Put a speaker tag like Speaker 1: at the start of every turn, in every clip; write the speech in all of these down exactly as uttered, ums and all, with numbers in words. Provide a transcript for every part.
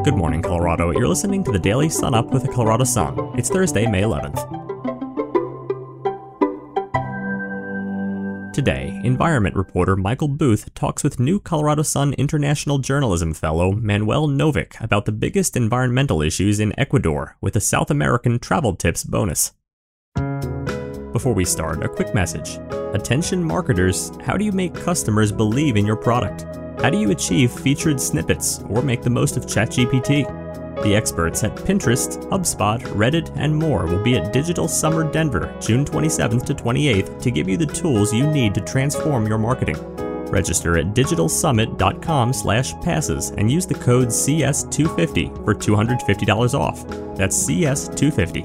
Speaker 1: Good morning, Colorado. You're listening to the Daily Sun Up with the Colorado Sun. It's Thursday, May eleventh. Today, environment reporter Michael Booth talks with new Colorado Sun International Journalism Fellow Manuel Novick about the biggest environmental issues in Ecuador with a South American travel tips bonus. Before we start, a quick message. Attention marketers, how do you make customers believe in your product? How do you achieve featured snippets or make the most of ChatGPT? The experts at Pinterest, HubSpot, Reddit, and more will be at Digital Summer Denver, June twenty-seventh to twenty-eighth to give you the tools you need to transform your marketing. Register at digitalsummit.com slash passes and use the code C S two fifty for two hundred fifty dollars off. That's C S two fifty.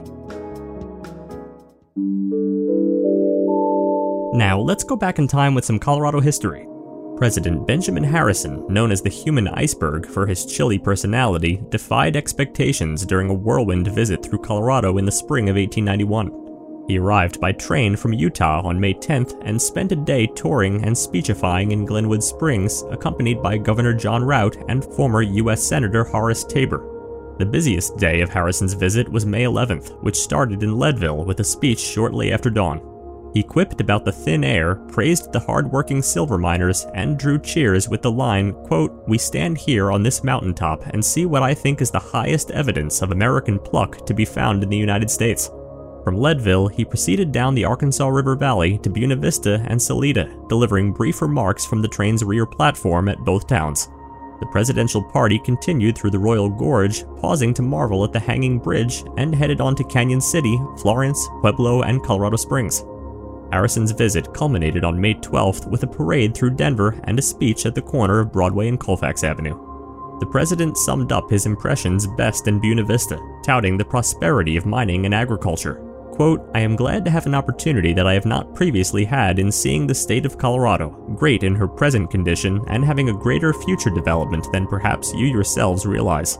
Speaker 1: Now, let's go back in time with some Colorado history. President Benjamin Harrison, known as the human iceberg for his chilly personality, defied expectations during a whirlwind visit through Colorado in the spring of eighteen ninety-one. He arrived by train from Utah on May tenth and spent a day touring and speechifying in Glenwood Springs, accompanied by Governor John Rout and former U S Senator Horace Tabor. The busiest day of Harrison's visit was May eleventh, which started in Leadville with a speech shortly after dawn. He quipped about the thin air, praised the hard-working silver miners, and drew cheers with the line, quote, "We stand here on this mountaintop and see what I think is the highest evidence of American pluck to be found in the United States." From Leadville, he proceeded down the Arkansas River Valley to Buena Vista and Salida, delivering brief remarks from the train's rear platform at both towns. The presidential party continued through the Royal Gorge, pausing to marvel at the hanging bridge, and headed on to Canyon City, Florence, Pueblo, and Colorado Springs. Harrison's visit culminated on May twelfth with a parade through Denver and a speech at the corner of Broadway and Colfax Avenue. The president summed up his impressions best in Buena Vista, touting the prosperity of mining and agriculture. Quote, "I am glad to have an opportunity that I have not previously had in seeing the state of Colorado, great in her present condition and having a greater future development than perhaps you yourselves realize."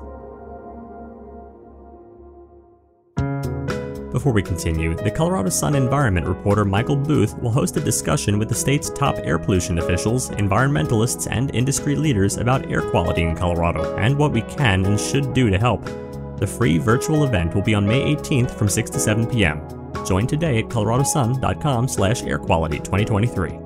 Speaker 1: Before we continue, the Colorado Sun environment reporter Michael Booth will host a discussion with the state's top air pollution officials, environmentalists, and industry leaders about air quality in Colorado and what we can and should do to help. The free virtual event will be on May eighteenth from six to seven p.m. Join today at coloradosun.com slash airquality 2023.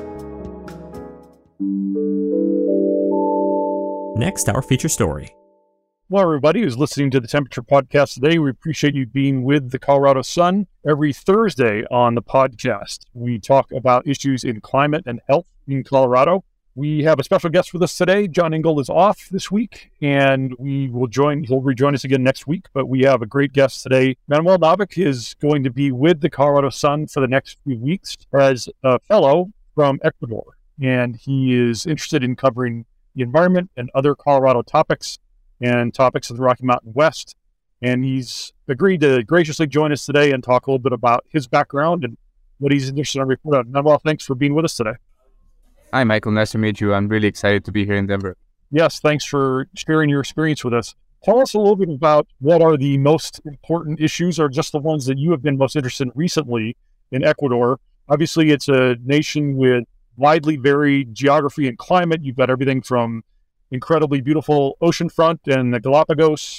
Speaker 1: Next, our feature story.
Speaker 2: Hello, everybody who's listening to the Temperature Podcast today. We appreciate you being with the Colorado Sun. Every Thursday on the podcast, we talk about issues in climate and health in Colorado. We have a special guest with us today. John Engel is off this week, and we will join, he'll rejoin us again next week, but we have a great guest today. Manuel Novick is going to be with the Colorado Sun for the next few weeks as a fellow from Ecuador, and he is interested in covering the environment and other Colorado topics and topics of the Rocky Mountain West. And he's agreed to graciously join us today and talk a little bit about his background and what he's interested in reporting on. Manuel, thanks for being with us today.
Speaker 3: Hi, Michael. Nice to meet you. I'm really excited to be here in Denver.
Speaker 2: Yes, thanks for sharing your experience with us. Tell us a little bit about what are the most important issues or just the ones that you have been most interested in recently in Ecuador. Obviously, it's a nation with widely varied geography and climate. You've got everything from incredibly beautiful oceanfront and the Galapagos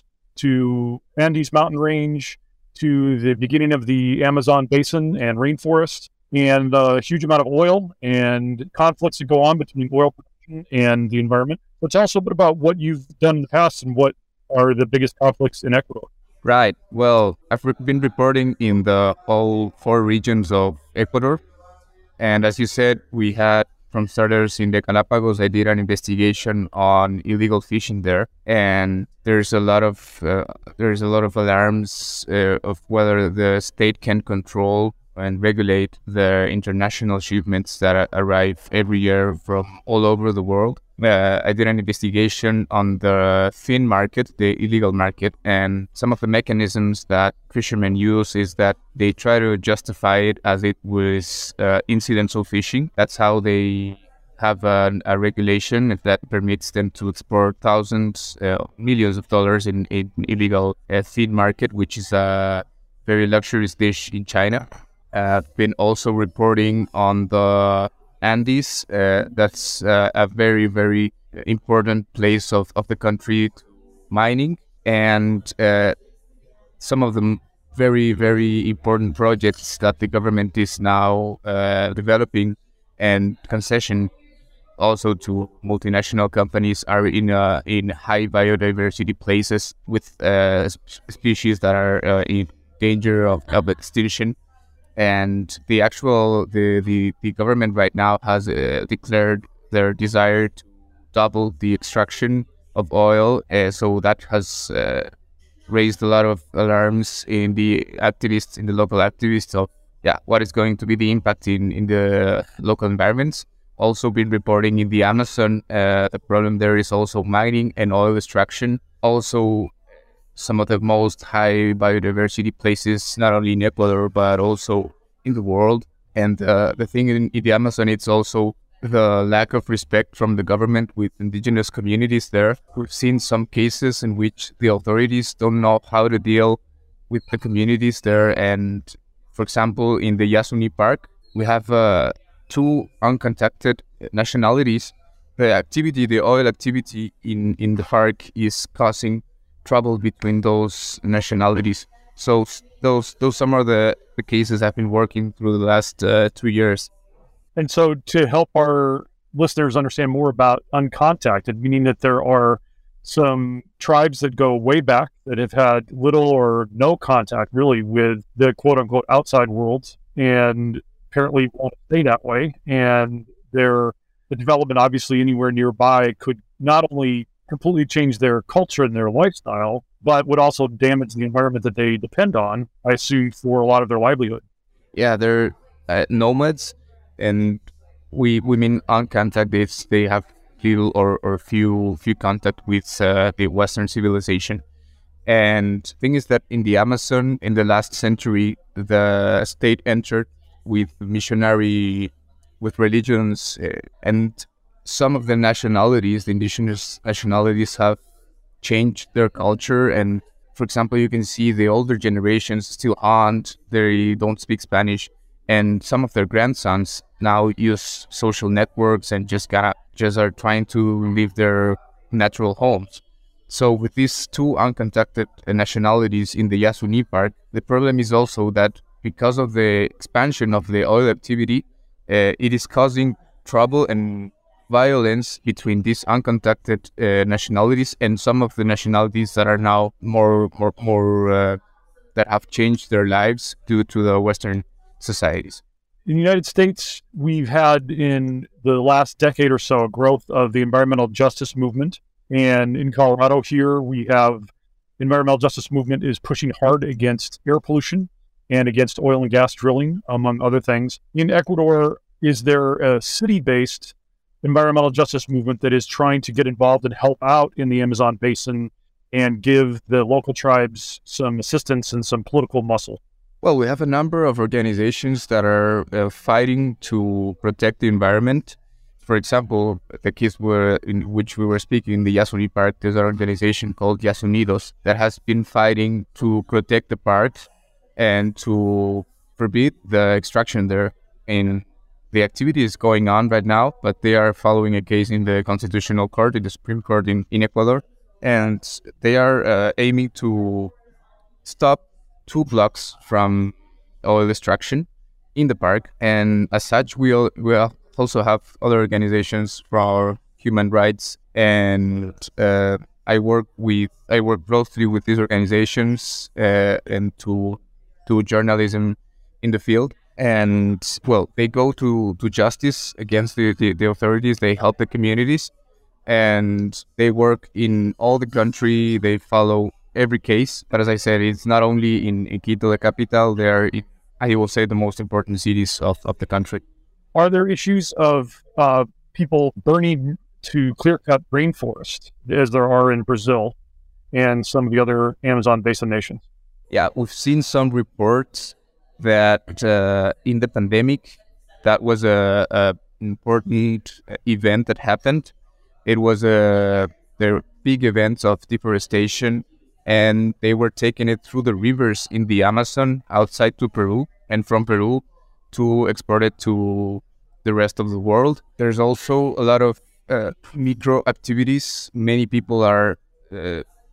Speaker 2: to Andes mountain range to the beginning of the Amazon basin and rainforest, and a huge amount of oil and conflicts that go on between oil production and the environment. But tell us a bit about what you've done in the past and what are the biggest conflicts in Ecuador.
Speaker 3: Right. Well, I've re- been reporting in the all four regions of Ecuador. And as you said, we had from starters in the Galapagos. I did an investigation on illegal fishing there, and there's a lot of uh, there's a lot of alarms uh, of whether the state can control and regulate the international shipments that arrive every year from all over the world. Uh, I did an investigation on the fin market, the illegal market, and some of the mechanisms that fishermen use is that they try to justify it as it was uh, incidental fishing. That's how they have a, a regulation that permits them to export thousands, uh, millions of dollars in, in illegal uh, fin market, which is a very luxurious dish in China. Uh, I've been also reporting on the Andes. Uh, that's uh, a very, very important place of, of the country to mining, and uh, some of the very, very important projects that the government is now uh, developing and concession also to multinational companies are in uh, in high biodiversity places with uh, species that are uh, in danger of, of extinction. And the actual the, the, the government right now has uh, declared their desire to double the extraction of oil. Uh, so that has uh, raised a lot of alarms in the activists, in the local activists of yeah, what is going to be the impact in, in the local environments. Also been reporting in the Amazon, uh, the problem there is also mining and oil extraction. Also some of the most high biodiversity places, not only in Ecuador, but also in the world. And uh, the thing in, in the Amazon, it's also the lack of respect from the government with indigenous communities there. We've seen some cases in which the authorities don't know how to deal with the communities there. And for example, in the Yasuni Park, we have uh, two uncontacted nationalities. The activity, the oil activity in, in the park is causing trouble between those nationalities. So those those some of the, the cases I've been working through the last uh, two years.
Speaker 2: And so to help our listeners understand more about uncontacted, meaning that there are some tribes that go way back that have had little or no contact really with the quote unquote outside world and apparently want to stay that way. And their the development obviously anywhere nearby could not only completely change their culture and their lifestyle, but would also damage the environment that they depend on, I assume, for a lot of their livelihood.
Speaker 3: Yeah, they're uh, nomads, and we we mean uncontacted. They have little or, or few few contact with uh, the Western civilization. And the thing is that in the Amazon, in the last century, the state entered with missionary, with religions, uh, and some of the nationalities, the indigenous nationalities, have changed their culture. And for example, you can see the older generations still aren't, they don't speak Spanish, and some of their grandsons now use social networks and just got just are trying to leave their natural homes. So with these two uncontacted nationalities in the Yasuni Park, the problem is also that because of the expansion of the oil activity, uh, it is causing trouble and violence between these uncontacted uh, nationalities and some of the nationalities that are now more, more, more uh, that have changed their lives due to the Western societies.
Speaker 2: In the United States, we've had in the last decade or so a growth of the environmental justice movement. And in Colorado here, we have environmental justice movement is pushing hard against air pollution and against oil and gas drilling, among other things. In Ecuador, is there a city-based environmental justice movement that is trying to get involved and help out in the Amazon basin and give the local tribes some assistance and some political muscle?
Speaker 3: Well, we have a number of organizations that are uh, fighting to protect the environment. For example, the case where, in which we were speaking in the Yasuni Park, there's an organization called Yasunidos that has been fighting to protect the park and to forbid the extraction there. And the activity is going on right now, but they are following a case in the Constitutional Court, in the Supreme Court in, in Ecuador, and they are uh, aiming to stop two blocks from oil extraction in the park. And as such, we all, we also have other organizations for human rights, and uh, I work with I work closely with these organizations uh, and to do journalism in the field. And well, they go to, to justice against the, the, the authorities. They help the communities, and they work in all the country. They follow every case. But as I said, it's not only in, in Quito, the capital. They are, in, I will say, the most important cities of, of the country.
Speaker 2: Are there issues of uh, people burning to clear-cut rainforest, as there are in Brazil and some of the other Amazon basin nations?
Speaker 3: Yeah, we've seen some reports that uh, in the pandemic, that was a, a important event that happened. It was a the big events of deforestation, and they were taking it through the rivers in the Amazon outside to Peru, and from Peru to export it to the rest of the world. There's also a lot of uh, micro activities. Many people are uh,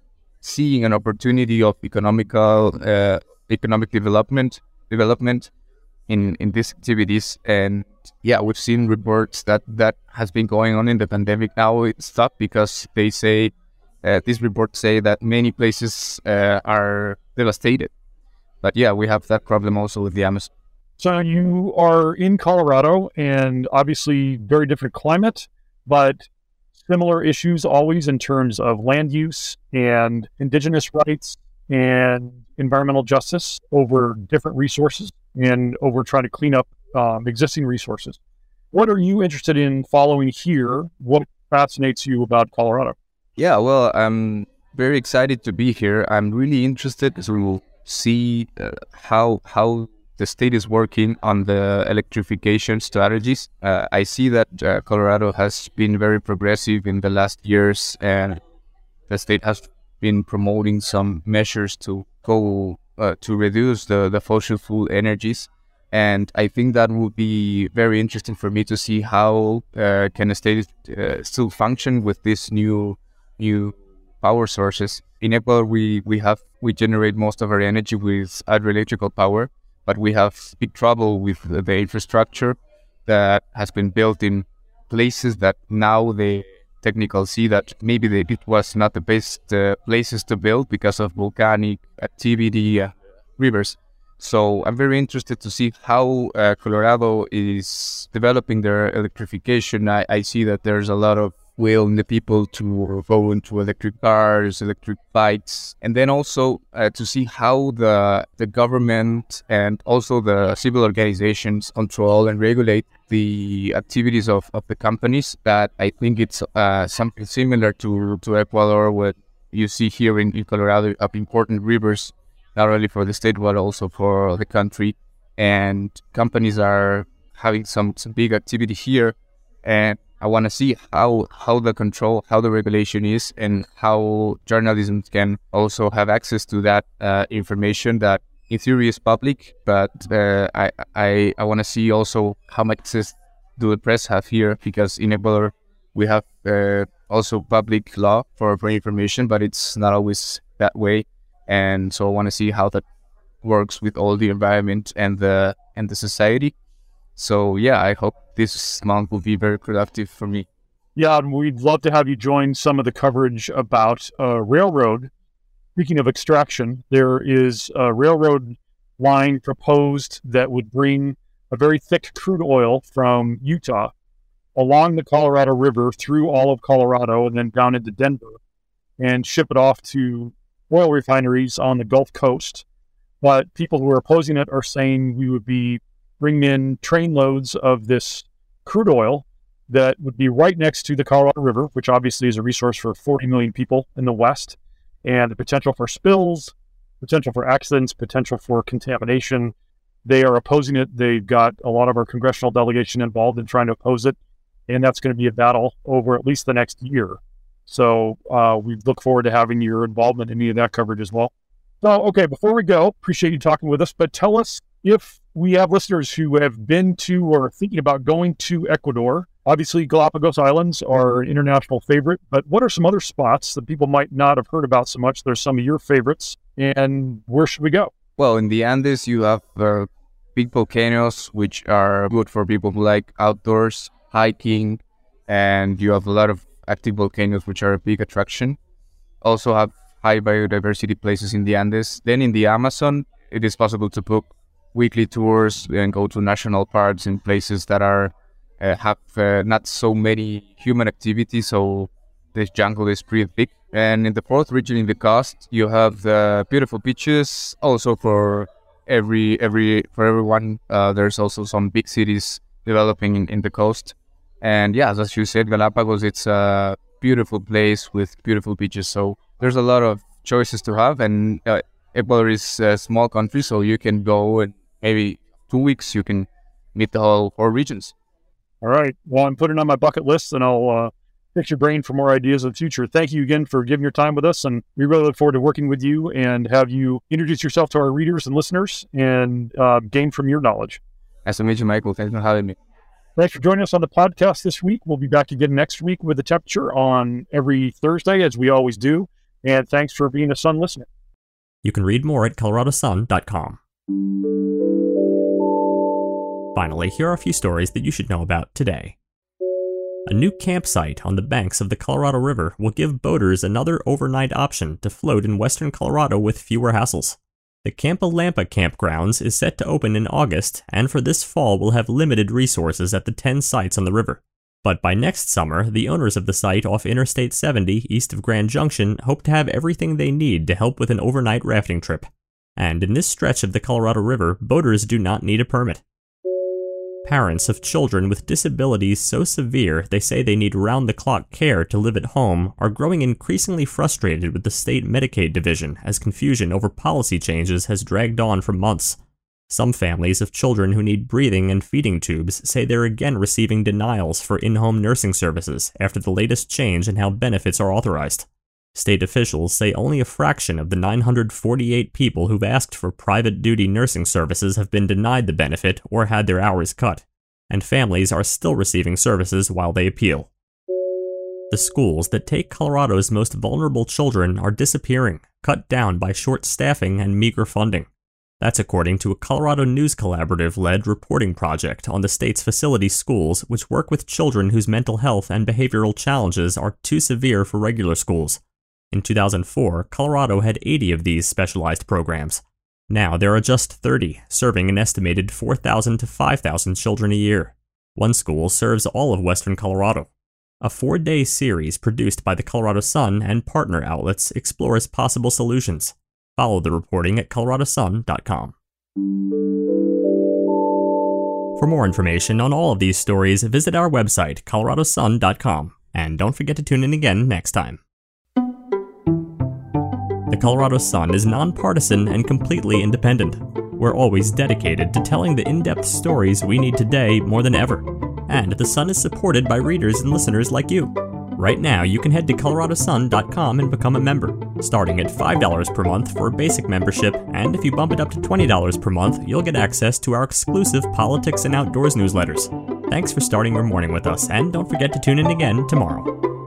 Speaker 3: seeing an opportunity of economical uh, economic development development in in these activities. And yeah, we've seen reports that that has been going on in the pandemic. Now it's stopped because they say uh, these reports say that many places uh, are devastated. But yeah, we have that problem also with the Amazon.
Speaker 2: So you are in Colorado, and obviously very different climate, but similar issues always in terms of land use and indigenous rights and environmental justice over different resources and over trying to clean up um, existing resources. What are you interested in following here? What fascinates you about Colorado?
Speaker 3: Yeah, well, I'm very excited to be here. I'm really interested to see uh, how how the state is working on the electrification strategies. Uh, I see that uh, Colorado has been very progressive in the last years, and the state has been promoting some measures to go uh, to reduce the, the fossil fuel energies. And I think that would be very interesting for me to see how uh, can the state uh, still function with these new new power sources. In Ecuador, we, we have we generate most of our energy with hydroelectrical power, but we have big trouble with the infrastructure that has been built in places that now the technical see that maybe they, it was not the best uh, places to build because of volcanic activity, uh, rivers. So I'm very interested to see how uh, Colorado is developing their electrification. I, I see that there's a lot of will in the people to go into electric cars, electric bikes, and then also uh, to see how the the government and also the civil organizations control and regulate the activities of, of the companies. That I think it's uh, something similar to, to Ecuador, what you see here in, in Colorado of important rivers, not only for the state, but also for the country. And companies are having some, some big activity here. And I want to see how, how the control, how the regulation is, and how journalism can also have access to that uh, information that in theory is public. But uh, I, I, I want to see also how much access do the press have here, because in Ecuador we have uh, also public law for, for information, but it's not always that way. And so I want to see how that works with all the environment and the and the society. So yeah, I hope this month will be very productive for me.
Speaker 2: Yeah, and we'd love to have you join some of the coverage about uh, railroad. Speaking of extraction, there is a railroad line proposed that would bring a very thick crude oil from Utah along the Colorado River through all of Colorado and then down into Denver and ship it off to oil refineries on the Gulf Coast. But people who are opposing it are saying we would be bringing in train loads of this crude oil that would be right next to the Colorado River, which obviously is a resource for forty million people in the West, and the potential for spills, potential for accidents, potential for contamination. They are opposing it. They've got a lot of our congressional delegation involved in trying to oppose it, and that's going to be a battle over at least the next year. So uh, we look forward to having your involvement in any of that coverage as well. So, okay, before we go, appreciate you talking with us, but tell us if we have listeners who have been to or thinking about going to Ecuador. Obviously, Galapagos Islands are an international favorite, but what are some other spots that people might not have heard about so much? There's some of your favorites, and where should we go?
Speaker 3: Well, in the Andes, you have uh, big volcanoes, which are good for people who like outdoors, hiking, and you have a lot of active volcanoes, which are a big attraction. Also have high biodiversity places in the Andes. Then in the Amazon, it is possible to book weekly tours and go to national parks in places that are uh, have uh, not so many human activity, so the jungle is pretty big. And in the fourth region, in the coast, you have the beautiful beaches. Also for every every for everyone, uh, there's also some big cities developing in, in the coast. And yeah, as you said, Galapagos, it's a beautiful place with beautiful beaches. So there's a lot of choices to have. And uh, Ecuador is a small country, so you can go and maybe two weeks you can meet the whole four regions.
Speaker 2: All right. Well, I'm putting it on my bucket list, and I'll uh, pick your brain for more ideas in the future. Thank you again for giving your time with us, and we really look forward to working with you and have you introduce yourself to our readers and listeners and uh, gain from your knowledge.
Speaker 3: Nice to meet you, Michael. Thanks for having me.
Speaker 2: Thanks for joining us on the podcast this week. We'll be back again next week with the temperature on every Thursday, as we always do. And thanks for being a Sun listener.
Speaker 1: You can read more at colorado sun dot com. Finally, here are a few stories that you should know about today. A new campsite on the banks of the Colorado River will give boaters another overnight option to float in western Colorado with fewer hassles. The Campa Lampa Campgrounds is set to open in August, and for this fall will have limited resources at the ten sites on the river. But by next summer, the owners of the site off Interstate seventy east of Grand Junction hope to have everything they need to help with an overnight rafting trip. And in this stretch of the Colorado River, boaters do not need a permit. Parents of children with disabilities so severe they say they need round-the-clock care to live at home are growing increasingly frustrated with the state Medicaid division as confusion over policy changes has dragged on for months. Some families of children who need breathing and feeding tubes say they're again receiving denials for in-home nursing services after the latest change in how benefits are authorized. State officials say only a fraction of the nine hundred forty-eight people who've asked for private duty nursing services have been denied the benefit or had their hours cut, and families are still receiving services while they appeal. The schools that take Colorado's most vulnerable children are disappearing, cut down by short staffing and meager funding. That's according to a Colorado News Collaborative-led reporting project on the state's facility schools, which work with children whose mental health and behavioral challenges are too severe for regular schools. In two thousand four, Colorado had eighty of these specialized programs. Now there are just thirty, serving an estimated four thousand to five thousand children a year. One school serves all of western Colorado. A four-day series produced by the Colorado Sun and partner outlets explores possible solutions. Follow the reporting at colorado sun dot com. For more information on all of these stories, visit our website, colorado sun dot com, and don't forget to tune in again next time. The Colorado Sun is nonpartisan and completely independent. We're always dedicated to telling the in-depth stories we need today more than ever. And the Sun is supported by readers and listeners like you. Right now, you can head to colorado sun dot com and become a member, starting at five dollars per month for a basic membership, and if you bump it up to twenty dollars per month, you'll get access to our exclusive Politics and Outdoors newsletters. Thanks for starting your morning with us, and don't forget to tune in again tomorrow.